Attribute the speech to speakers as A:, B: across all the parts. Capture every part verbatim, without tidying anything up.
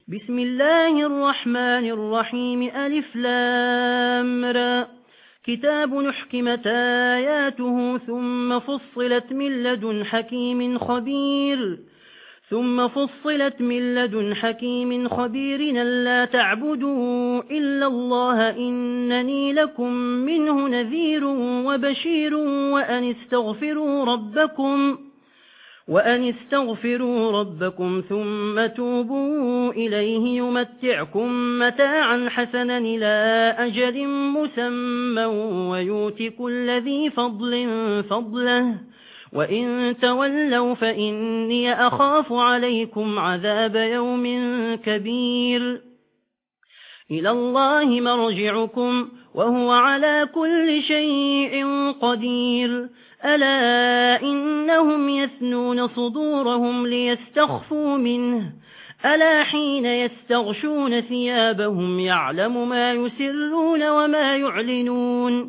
A: بسم الله الرحمن الرحيم ألف لام را كتاب نحكمت آياته ثم فصلت من لدن حكيم خبير ثم فصلت من لدن حكيم خبير لا تعبدوا إلا الله إنني لكم منه نذير وبشير وأن استغفروا ربكم وأن استغفروا ربكم ثم توبوا إليه يمتعكم متاعا حسنا إلى أجل مسمى ويؤت كل ذي فضل فضله وإن تولوا فإني أخاف عليكم عذاب يوم كبير إلى الله مرجعكم وهو على كل شيء قدير ألا إنهم يثنون صدورهم ليستخفوا منه ألا حين يستغشون ثيابهم يعلم ما يسرون وما يعلنون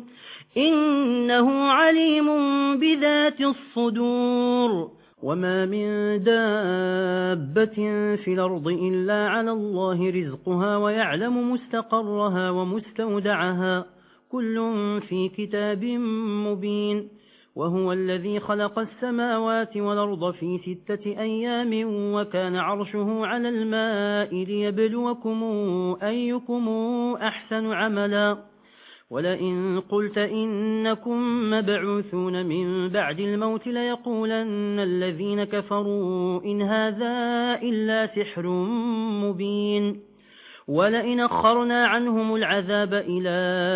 A: إنه عليم بذات الصدور وما من دابة في الأرض إلا على الله رزقها ويعلم مستقرها ومستودعها كل في كتاب مبين وهو الذي خلق السماوات والأرض في ستة أيام وكان عرشه على الماء ليبلوكم أيكم أحسن عملا ولئن قلت إنكم مبعوثون من بعد الموت ليقولن الذين كفروا إن هذا إلا سحر مبين ولئن أخرنا عنهم العذاب إلى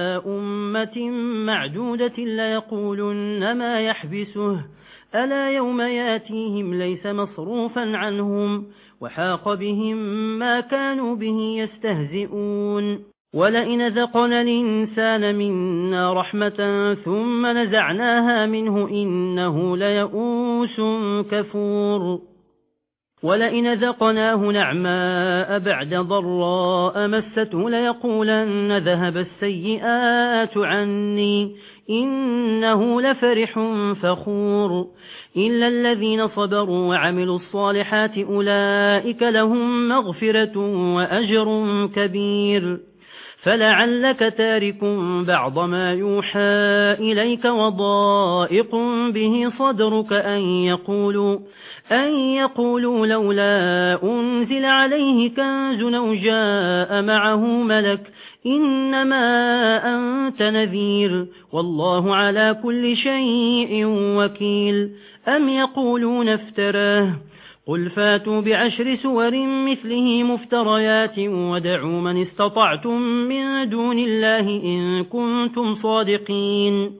A: أمة معدودة ليقولن ما يحبسه ألا يوم ياتيهم ليس مصروفا عنهم وحاق بهم ما كانوا به يستهزئون ولئن ذقنا الإنسان منا رحمة ثم نزعناها منه إنه ليئوس كفور ولئن ذقناه نعماء بعد ضراء مسته ليقولن ذهب السيئات عني إنه لفرح فخور إلا الذين صبروا وعملوا الصالحات أولئك لهم مغفرة وأجر كبير فلعلك تارك بعض ما يوحى إليك وضائق به صدرك أن يقولوا أن يقولوا لولا أنزل عليه كنز أو جاء معه ملك إنما أنت نذير والله على كل شيء وكيل أم يقولون افتراه قل فاتوا بعشر سور مثله مفتريات ودعوا من استطعتم من دون الله إن كنتم صادقين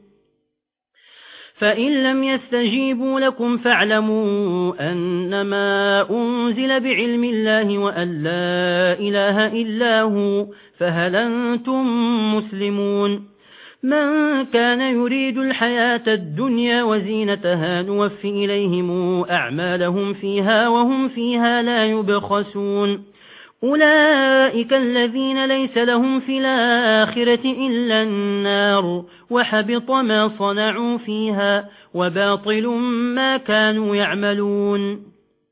A: فإن لم يستجيبوا لكم فاعلموا أنما أنزل بعلم الله وأن لا إله إلا هو فهل أنتم مسلمون من كان يريد الحياة الدنيا وزينتها نوفي إليهم أعمالهم فيها وهم فيها لا يبخسون أولئك الذين ليس لهم في الآخرة إلا النار وحبط ما صنعوا فيها وباطل ما كانوا يعملون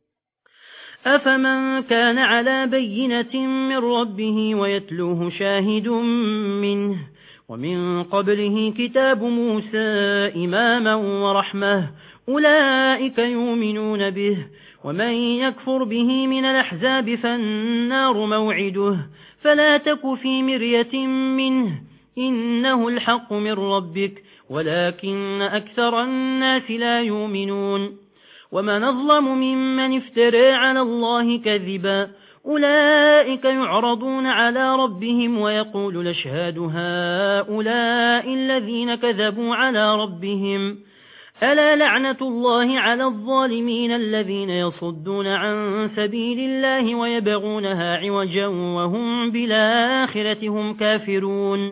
A: أفمن كان على بينة من ربه ويتلوه شاهد منه ومن قبله كتاب موسى إماما ورحمة أولئك يؤمنون به ومن يكفر به من الأحزاب فالنار موعده فلا تك في مرية منه إنه الحق من ربك ولكن أكثر الناس لا يؤمنون ومن أظلم ممن افترى على الله كذبا أولئك يعرضون على ربهم ويقول الأشهاد هؤلاء الذين كذبوا على ربهم ألا لعنة الله على الظالمين الذين يصدون عن سبيل الله ويبغونها عوجا وهم بالآخرة هم كافرون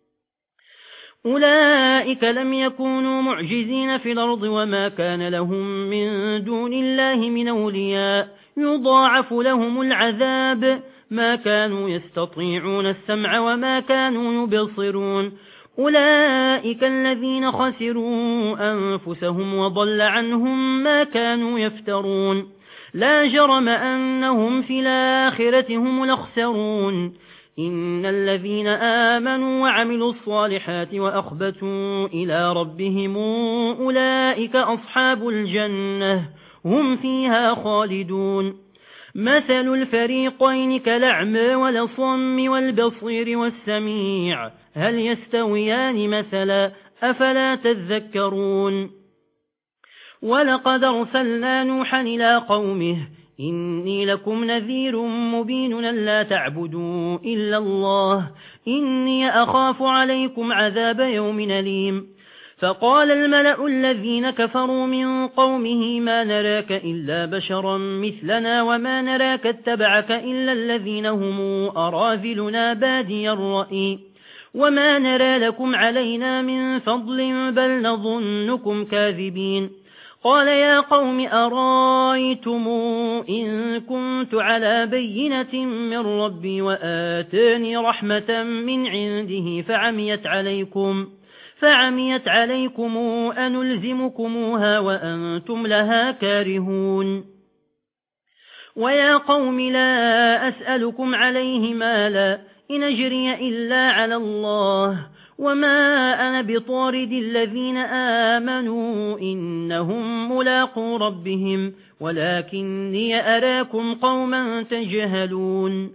A: أولئك لم يكونوا معجزين في الأرض وما كان لهم من دون الله من أولياء يضاعف لهم العذاب ما كانوا يستطيعون السمع وما كانوا يبصرون أولئك الذين خسروا أنفسهم وضل عنهم ما كانوا يفترون لا جرم أنهم في الآخرة هم الأخسرون إن الذين آمنوا وعملوا الصالحات وأخبتوا إلى ربهم أولئك أصحاب الجنة هم فيها خالدون مثل الفريقين كالأعمى والأصم والبصير والسميع هل يستويان مثلا أفلا تذكرون ولقد أرسلنا نوحا إلى قومه إني لكم نذير مبين لا تعبدوا إلا الله إني أخاف عليكم عذاب يوم أليم فقال الملأ الذين كفروا من قومه ما نراك إلا بشرا مثلنا وما نراك اتبعك إلا الذين هم أراذلنا بادي الرأي وما نرى لكم علينا من فضل بل نظنكم كاذبين قال يا قوم أرايتم إن كنت على بينة من ربي وآتاني رحمة من عنده فعميت عليكم فعميت عليكم أنلزمكموها وأنتم لها كارهون ويا قوم لا أسألكم عليه مالا إن أجري إلا على الله وما أنا بطارد الذين آمنوا إنهم ملاقو ربهم ولكني أراكم قوما تجهلون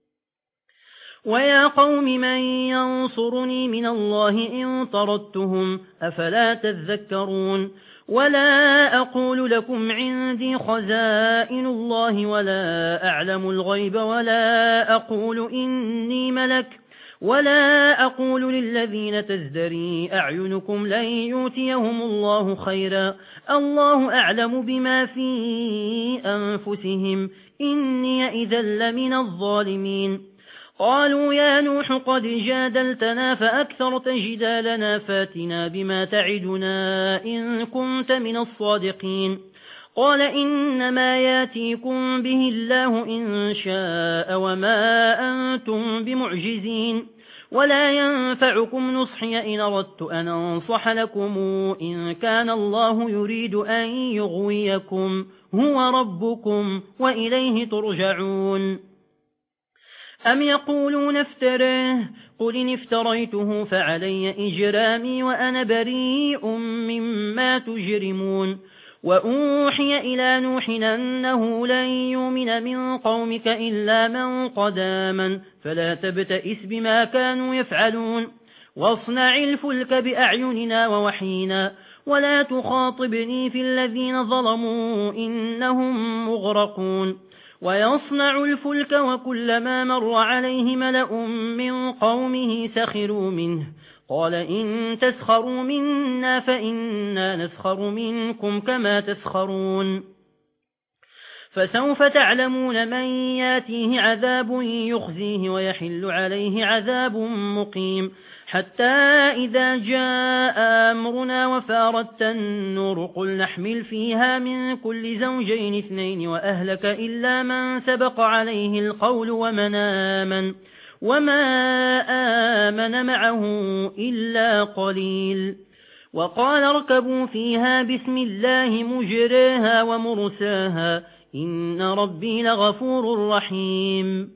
A: ويا قوم من ينصرني من الله إن طردتهم أفلا تذكرون ولا أقول لكم عندي خزائن الله ولا أعلم الغيب ولا أقول إني ملك ولا أقول للذين تزدري أعينكم لن يؤتيهم الله خيرا الله أعلم بما في أنفسهم إني إذا لمن الظالمين قالوا يا نوح قد جادلتنا فأكثرت جدالنا فاتنا بما تعدنا إن كنت من الصادقين قال إنما ياتيكم به الله إن شاء وما أنتم بمعجزين ولا ينفعكم نصحي إن أردت أن أنصح لكم إن كان الله يريد أن يغويكم هو ربكم وإليه ترجعون أم يقولون افتراه قل إن افتريته فعلي إجرامي وأنا بريء مما تجرمون وأوحي إلى نوح أنه لن يؤمن من قومك إلا من قد آمن فلا تبتئس بما كانوا يفعلون واصنع الفلك بأعيننا ووحينا ولا تخاطبني في الذين ظلموا إنهم مغرقون ويصنع الفلك وكلما مر عليه ملأ من قومه سخروا منه قال إن تسخروا منا فإنا نسخر منكم كما تسخرون فسوف تعلمون من ياتيه عذاب يخزيه ويحل عليه عذاب مقيم حتى إذا جاء أمرنا وفارت النور قل نحمل فيها من كل زوجين اثنين وأهلك إلا من سبق عليه القول ومن آمن وما آمن معه إلا قليل وقال اركبوا فيها بسم الله مجريها ومرساها إن ربي لغفور رحيم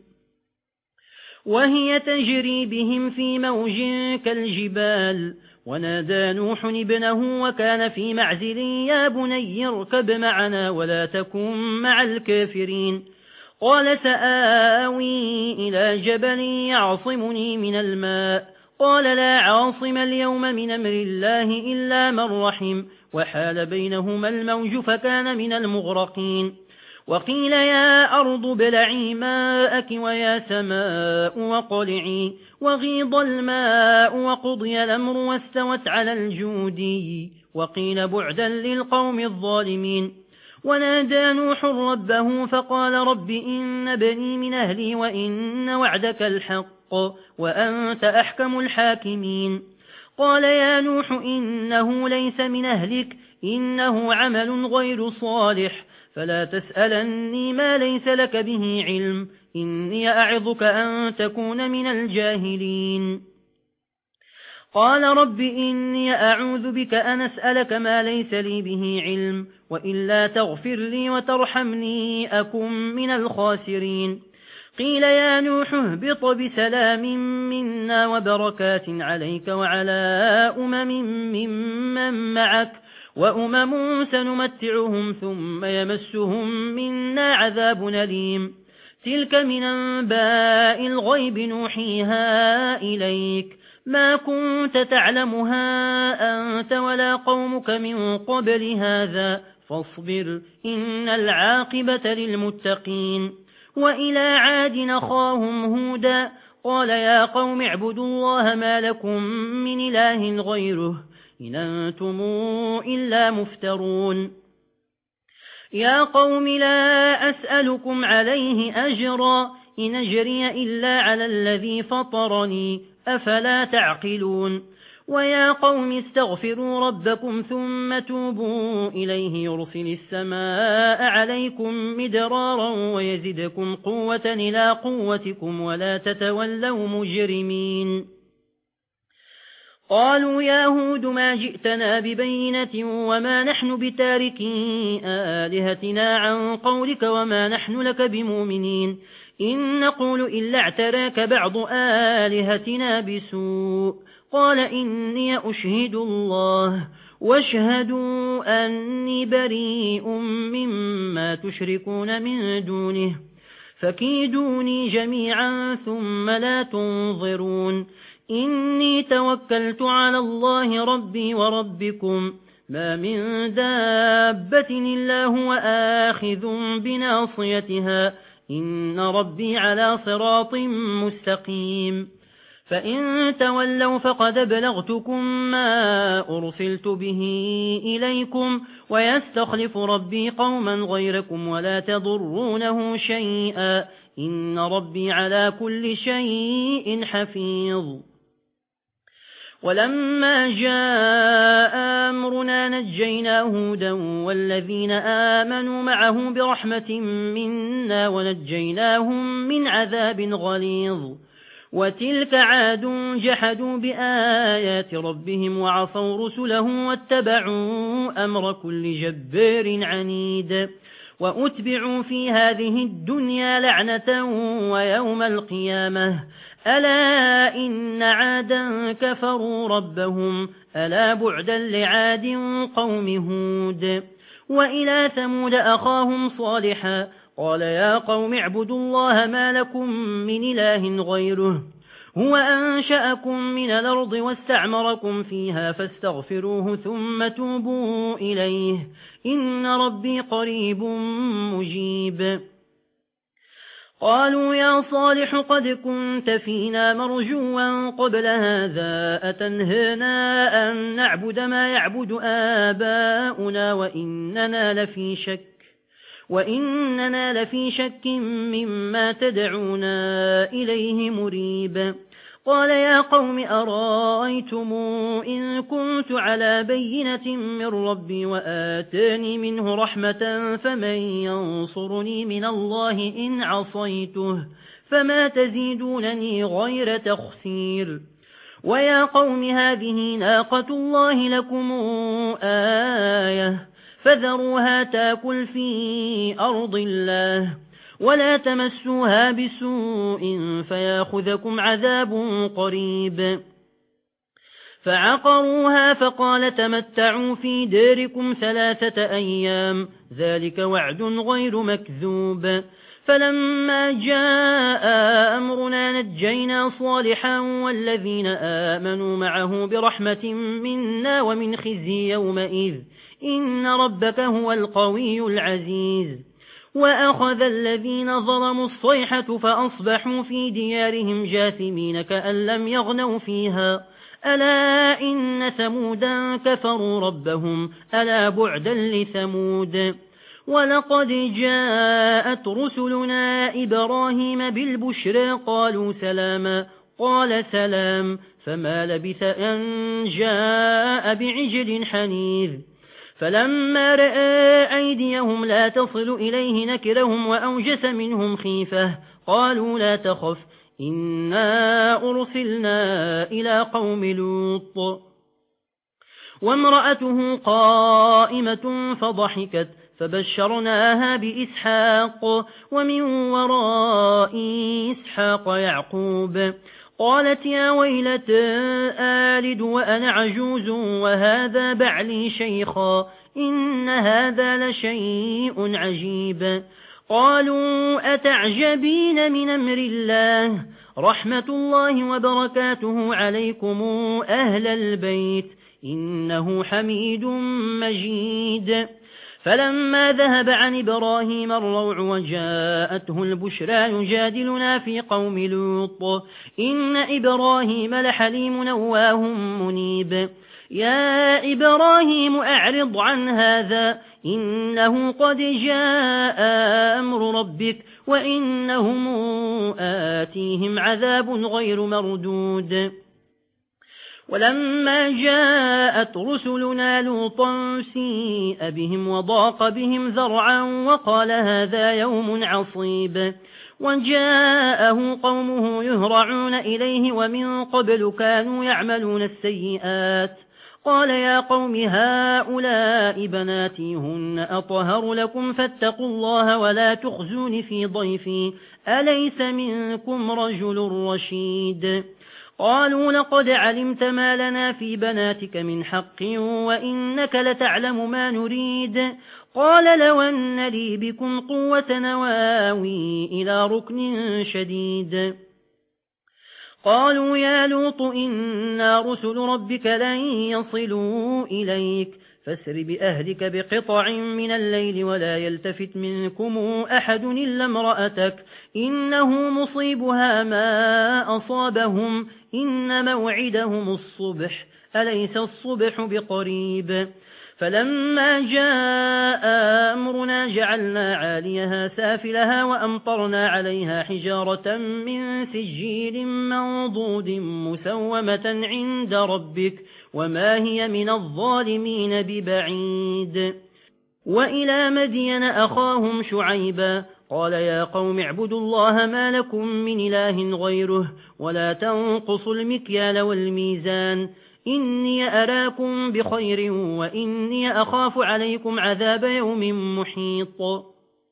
A: وهي تجري بهم في موج كالجبال ونادى نوح ابنه وكان في معزل يا بني اركب معنا ولا تكن مع الكافرين قال سآوي إلى جبل يعصمني من الماء قال لا عاصم اليوم من أمر الله إلا من رحم وحال بينهما الموج فكان من المغرقين وقيل يا أرض بلعي ماءك ويا سماء وقلعي وغيض الماء وقضي الأمر واستوت على الجودي وقيل بعدا للقوم الظالمين ونادى نوح ربه فقال رب إن بني من أهلي وإن وعدك الحق وأنت أحكم الحاكمين قال يا نوح إنه ليس من أهلك إنه عمل غير صالح فلا تسألني ما ليس لك به علم إني أعظك أن تكون من الجاهلين قال رب إني أعوذ بك أن أسألك ما ليس لي به علم وإلا تغفر لي وترحمني أكن من الخاسرين قيل يا نوح اهبط بسلام منا وبركات عليك وعلى أمم ممن معك وأمم سنمتعهم ثم يمسهم منا عذاب أليم تلك من أنباء الغيب نوحيها إليك ما كنت تعلمها أنت ولا قومك من قبل هذا فاصبر إن العاقبة للمتقين وإلى عاد أخاهم هودا قال يا قوم اعبدوا الله ما لكم من إله غيره إن أنتم إلا مفترون يا قوم لا أسألكم عليه أجرا إن أجري إلا على الذي فطرني أفلا تعقلون ويا قوم استغفروا ربكم ثم توبوا إليه يرسل السماء عليكم مدرارا ويزدكم قوة إلى قوتكم ولا تتولوا مجرمين قالوا يا هود ما جئتنا ببينة وما نحن بتاركي آلهتنا عن قولك وما نحن لك بمؤمنين إن نقول إلا اعتراك بعض آلهتنا بسوء قال إني أشهد الله واشهدوا أني بريء مما تشركون من دونه فكيدوني جميعا ثم لا تنظرون إني توكلت على الله ربي وربكم ما من دابة إلا هو آخذ بناصيتها إن ربي على صراط مستقيم فإن تولوا فقد بلغتكم ما أرسلت به إليكم ويستخلف ربي قوما غيركم ولا تضرونه شيئا إن ربي على كل شيء حفيظ ولما جاء أمرنا نجينا هودا والذين آمنوا معه برحمة منا ونجيناهم من عذاب غليظ وتلك عاد جحدوا بآيات ربهم وعصوا رسله واتبعوا أمر كل جبار عنيد وأتبعوا في هذه الدنيا لعنة ويوم القيامة ألا إن عادا كفروا ربهم ألا بعدا لعاد قوم هود وإلى ثمود أخاهم صالحا قال يا قوم اعبدوا الله ما لكم من إله غيره هو أنشأكم من الأرض واستعمركم فيها فاستغفروه ثم توبوا إليه إن ربي قريب مجيب قالوا يا صالح قد كنت فينا مرجوا قبل هذا أتنهنا أن نعبد ما يعبد آباؤنا وإننا لفي شك وإننا لفي شك مما تدعونا إليه مريب قال يا قوم أرأيتم إن كنت على بينة من ربي وآتاني منه رحمة فمن ينصرني من الله إن عصيته فما تزيدونني غير تخسير ويا قوم هذه ناقة الله لكم آية فذروها تاكل في أرض الله ولا تمسوها بسوء فياخذكم عذاب قريب فعقروها فقال تمتعوا في داركم ثلاثة أيام ذلك وعد غير مكذوب فلما جاء أمرنا نجينا صالحا والذين آمنوا معه برحمة منا ومن خزي يومئذ إن ربك هو القوي العزيز وأخذ الذين ظلموا الصيحة فأصبحوا في ديارهم جاثمين كأن لم يغنوا فيها ألا إن ثمودا كفروا ربهم ألا بعدا لثمود ولقد جاءت رسلنا إبراهيم بالبشرى قالوا سلاما قال سلام فما لبث أن جاء بعجل حنيذ فلما رأى أيديهم لا تصل إليه نكرهم وأوجس منهم خيفة قالوا لا تخف إنا أرسلنا إلى قوم لوط وامرأته قائمة فضحكت فبشرناها بإسحاق ومن وراء إسحاق يعقوب قالت يا ويلت آلد وأنا عجوز وهذا بعلي شيخا إن هذا لشيء عجيب قالوا أتعجبين من أمر الله رحمة الله وبركاته عليكم أهل البيت إنه حميد مجيد فلما ذهب عن إبراهيم الروع وجاءته البشرى يجادلنا في قوم لوط إن إبراهيم لحليم نواه منيب يا إبراهيم أعرض عن هذا إنه قد جاء أمر ربك وإنهم آتيهم عذاب غير مردود ولما جاءت رسلنا لوطا سيء بهم وضاق بهم ذرعا وقال هذا يوم عصيب وجاءه قومه يهرعون إليه ومن قبل كانوا يعملون السيئات قال يا قوم هؤلاء بناتي هن أطهر لكم فاتقوا الله ولا تخزون في ضيفي أليس منكم رجل رشيد قالوا لقد علمت ما لنا في بناتك من حق وإنك لتعلم ما نريد قال لو أن لي بكم قوة نواوي إلى ركن شديد قالوا يا لوط إنا رسل ربك لن يصلوا إليك فاسر بأهلك بقطع من الليل ولا يلتفت منكم أحد إلا امرأتك إنه مصيبها ما أصابهم إن موعدهم الصبح أليس الصبح بقريب فلما جاء أمرنا جعلنا عاليها سافلها وأمطرنا عليها حجارة من سجيل منضود مسومة عند ربك وما هي من الظالمين ببعيد وإلى مدين أخاهم شعيبا قال يا قوم اعبدوا الله ما لكم من إله غيره ولا تنقصوا المكيال والميزان إني أراكم بخير وإني أخاف عليكم عذاب يوم محيط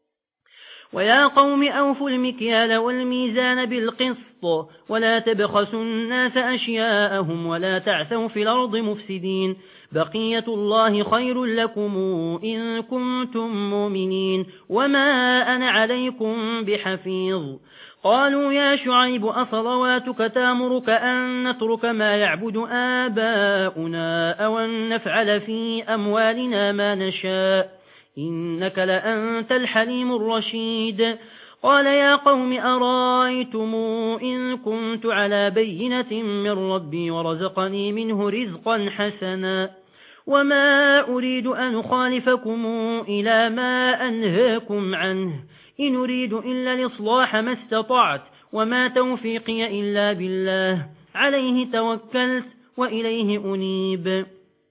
A: ويا قوم أوفوا المكيال والميزان بالقسط ولا تبخسوا الناس أشياءهم ولا تعثوا في الأرض مفسدين بقية الله خير لكم إن كنتم مؤمنين وما أنا عليكم بحفيظ قالوا يا شعيب أصلواتك تامرك أن نترك ما يعبد آباؤنا أو أن نفعل في أموالنا ما نشاء إنك لأنت الحليم الرشيد قال يا قوم أرايتم إن كنت على بينة من ربي ورزقني منه رزقا حسنا وما أريد أن أخالفكم إلى ما أنهاكم عنه إن أريد إلا الإصلاح ما استطعت وما توفيقي إلا بالله عليه توكلت وإليه أنيب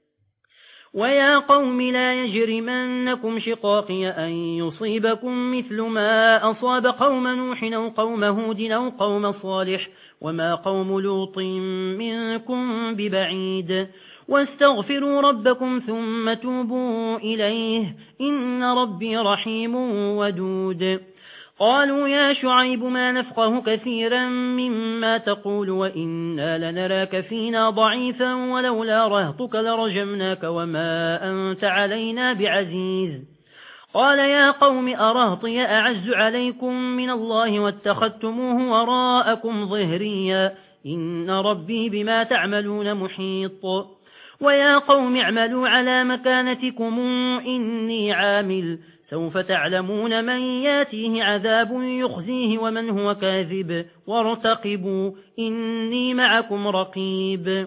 A: ويا قوم لا يجرمنكم شقاقي أن يصيبكم مثل ما أصاب قوم نوح أو قوم هود أو قوم صالح وما قوم لوط منكم ببعيد واستغفروا ربكم ثم توبوا إليه إن ربي رحيم ودود قالوا يا شعيب ما نفقه كثيرا مما تقول وإنا لنراك فينا ضعيفا ولولا رهطك لرجمناك وما أنت علينا بعزيز قال يا قوم أرهطي أعز عليكم من الله واتخذتموه وراءكم ظهريا إن ربي بما تعملون محيط ويا قوم اعملوا على مكانتكم إني عامل سوف تعلمون من ياتيه عذاب يخزيه ومن هو كاذب وارتقبوا إني معكم رقيب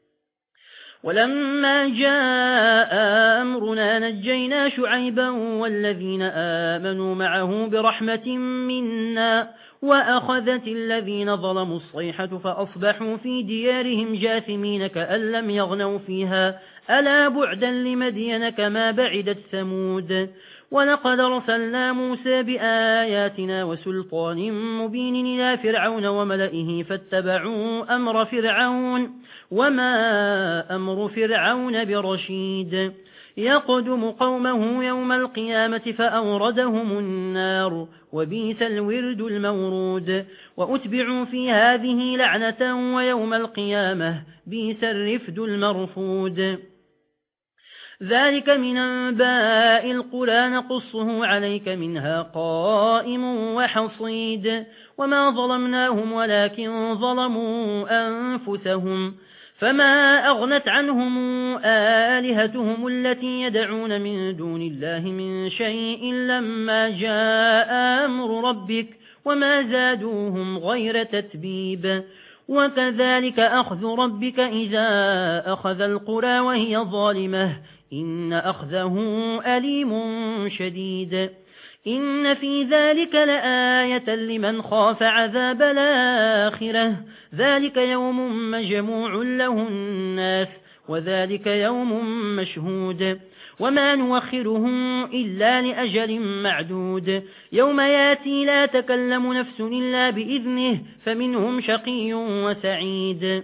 A: ولما جاء أمرنا نجينا شعيبا والذين آمنوا معه برحمة منا وأخذت الذين ظلموا الصيحة فأصبحوا في ديارهم جاثمين كأن لم يغنوا فيها ألا بعدا لمدين كما بعدت ثمود ولقد أرسلنا موسى بآياتنا وسلطان مبين إلى فرعون وملئه فاتبعوا أمر فرعون وما أمر فرعون برشيد يقدم قومه يوم القيامة فأوردهم النار وبئس الورد المورود وأتبعوا في هذه لعنة ويوم القيامة بئس الرفد المرفود ذلك من أنباء القرى نقصه عليك منها قائم وحصيد وما ظلمناهم ولكن ظلموا أنفسهم فما أغنت عنهم آلهتهم التي يدعون من دون الله من شيء لما جاء أمر ربك وما زادوهم غير تتبيب وكذلك أخذ ربك إذا أخذ القرى وهي ظالمة إن أخذه أليم شديد إن في ذلك لآية لمن خاف عذاب الآخرة ذلك يوم مجموع له الناس وذلك يوم مشهود وما نوخره إلا لأجل معدود يوم ياتي لا تكلم نفس إلا بإذنه فمنهم شقي وسعيد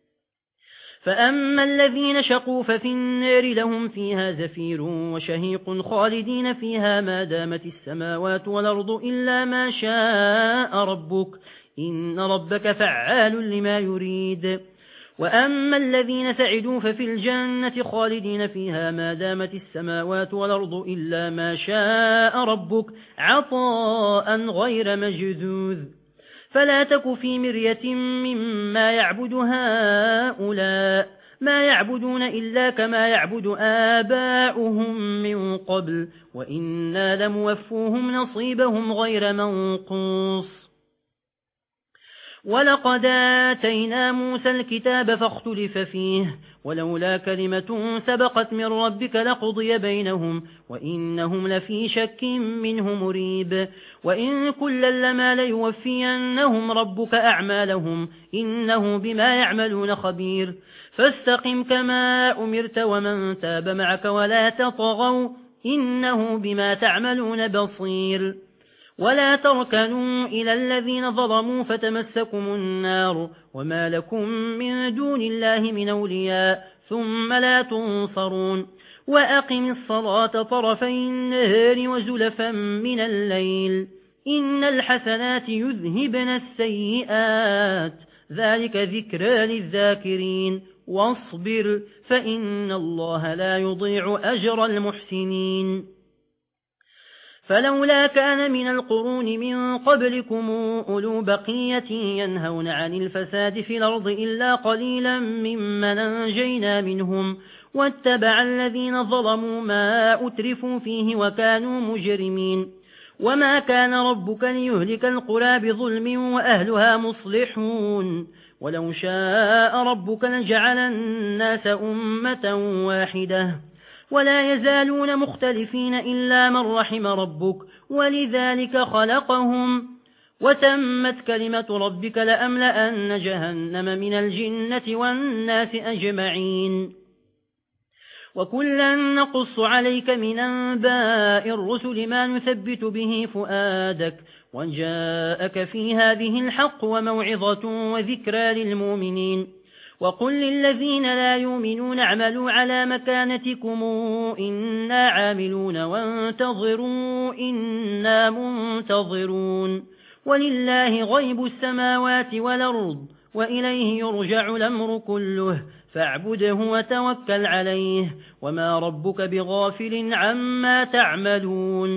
A: فأما الذين شقوا ففي النار لهم فيها زفير وشهيق خالدين فيها ما دامت السماوات والأرض إلا ما شاء ربك إن ربك فعال لما يريد وأما الذين سعدوا ففي الجنة خالدين فيها ما دامت السماوات والأرض إلا ما شاء ربك عطاء غير مجذوذ فلا تك في مرية مما يعبد هؤلاء ما يعبدون إلا كما يعبد آباؤهم من قبل وإنا لموفوهم نصيبهم غير منقوص ولقد آتينا موسى الكتاب فاختلف فيه ولولا كلمة سبقت من ربك لقضي بينهم وإنهم لفي شك منه مريب وإن كلا لما ليوفينهم ربك أعمالهم إنه بما يعملون خبير فاستقم كما أمرت ومن تاب معك ولا تطغوا إنه بما تعملون بصير ولا تركنوا إلى الذين ظلموا فتمسكم النار وما لكم من دون الله من أولياء ثم لا تنصرون وأقم الصلاة طرفي النهار وزلفا من الليل إن الحسنات يذهبن السيئات ذلك ذكرى للذاكرين واصبر فإن الله لا يضيع أجر المحسنين فلولا كان من القرون من قبلكم أولو بقية ينهون عن الفساد في الأرض إلا قليلا ممن أنجينا منهم واتبع الذين ظلموا ما أترفوا فيه وكانوا مجرمين وما كان ربك ليهلك القرى بظلم وأهلها مصلحون ولو شاء ربك لجعل الناس أمة واحدة ولا يزالون مختلفين إلا من رحم ربك ولذلك خلقهم وتمت كلمة ربك لأملأن جهنم من الجنة والناس أجمعين وكلا نقص عليك من أنباء الرسل ما نثبت به فؤادك وجاءك في هذه الحق وموعظة وذكرى للمؤمنين وقل للذين لا يؤمنون اعملوا على مكانتكم إنا عاملون وانتظروا إنا منتظرون ولله غيب السماوات والأرض وإليه يرجع الأمر كله فاعبده وتوكل عليه وما ربك بغافل عما تعملون